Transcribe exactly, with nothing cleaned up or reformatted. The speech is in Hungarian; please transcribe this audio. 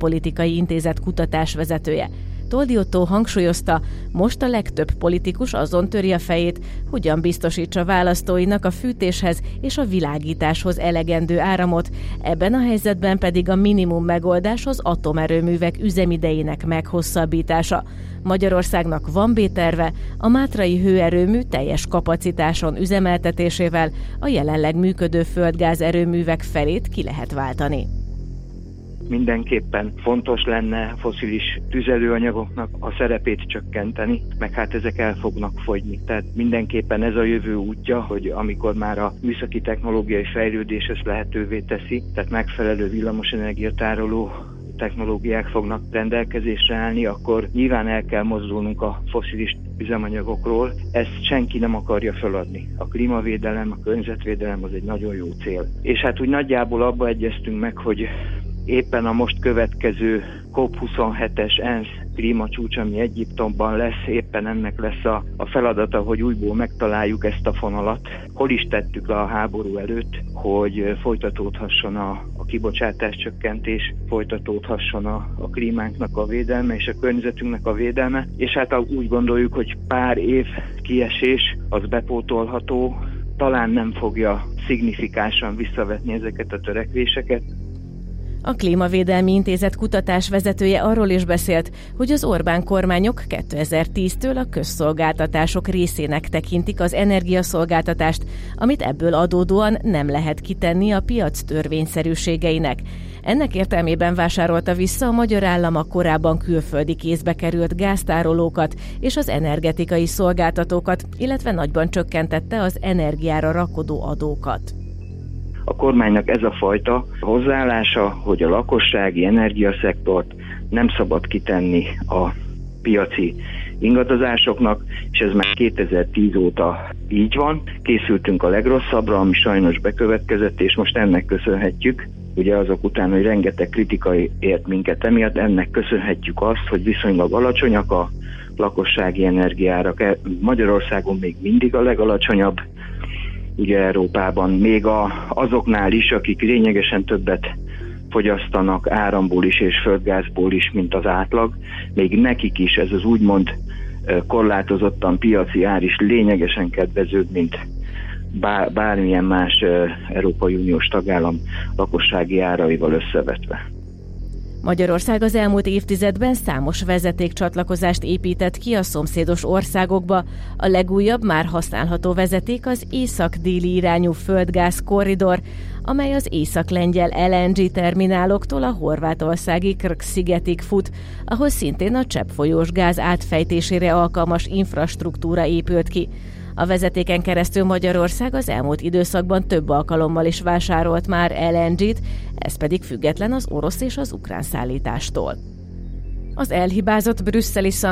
Politikai Intézet kutatásvezetője. Toldy Ottó hangsúlyozta, most a legtöbb politikus azon töri a fejét, hogyan biztosítsa választóinak a fűtéshez és a világításhoz elegendő áramot, ebben a helyzetben pedig a minimum megoldás az atomerőművek üzemidejének meghosszabbítása. Magyarországnak van B-terve, a mátrai hőerőmű teljes kapacitáson üzemeltetésével a jelenleg működő földgáz erőművek felét ki lehet váltani. Mindenképpen fontos lenne fosszilis tüzelőanyagoknak a szerepét csökkenteni, meg hát ezek el fognak fogyni. Tehát mindenképpen ez a jövő útja, hogy amikor már a műszaki technológiai fejlődés ezt lehetővé teszi, tehát megfelelő villamosenergiatároló technológiák fognak rendelkezésre állni, akkor nyilván el kell mozdulnunk a fosszilis üzemanyagokról. Ezt senki nem akarja feladni. A klímavédelem, a környezetvédelem az egy nagyon jó cél. És hát úgy nagyjából abba egyeztünk meg, hogy éppen a most következő COP huszonhetes ENSZ klímacsúcs, ami Egyiptomban lesz, éppen ennek lesz a, a feladata, hogy újból megtaláljuk ezt a fonalat. Hol is tettük le a háború előtt, hogy folytatódhasson a, a kibocsátás csökkentés, folytatódhasson a, a klímánknak a védelme és a környezetünknek a védelme, és hát úgy gondoljuk, hogy pár év kiesés az bepótolható, talán nem fogja szignifikánsan visszavetni ezeket a törekvéseket. A Klímavédelmi Intézet kutatásvezetője arról is beszélt, hogy az Orbán kormányok kétezer-tíztől a közszolgáltatások részének tekintik az energiaszolgáltatást, amit ebből adódóan nem lehet kitenni a piac törvényszerűségeinek. Ennek értelmében vásárolta vissza a magyar állam a korábban külföldi kézbe került gáztárolókat és az energetikai szolgáltatókat, illetve nagyban csökkentette az energiára rakodó adókat. A kormánynak ez a fajta hozzáállása, hogy a lakossági energiaszektort nem szabad kitenni a piaci ingadozásoknak, és ez már kétezer-tíz óta így van. Készültünk a legrosszabbra, ami sajnos bekövetkezett, és most ennek köszönhetjük, ugye azok után, hogy rengeteg kritika ért minket emiatt, ennek köszönhetjük azt, hogy viszonylag alacsonyak a lakossági energiárak. Magyarországon még mindig a legalacsonyabb, ugye Európában, még a, azoknál is, akik lényegesen többet fogyasztanak áramból is és földgázból is, mint az átlag, még nekik is ez az úgymond korlátozottan piaci ár is lényegesen kedvezőbb, mint bár, bármilyen más Európai Uniós tagállam lakossági áraival összevetve. Magyarország az elmúlt évtizedben számos vezetékcsatlakozást épített ki a szomszédos országokba. A legújabb már használható vezeték az észak-déli irányú földgáz korridor, amely az észak-lengyel el en gé termináloktól a horvátországi Krk-szigetig fut, ahol szintén a cseppfolyós gáz átfejtésére alkalmas infrastruktúra épült ki. A vezetéken keresztül Magyarország az elmúlt időszakban több alkalommal is vásárolt már el en gét, ez pedig független az orosz és az ukrán szállítástól. Az elhibázott brüsszeli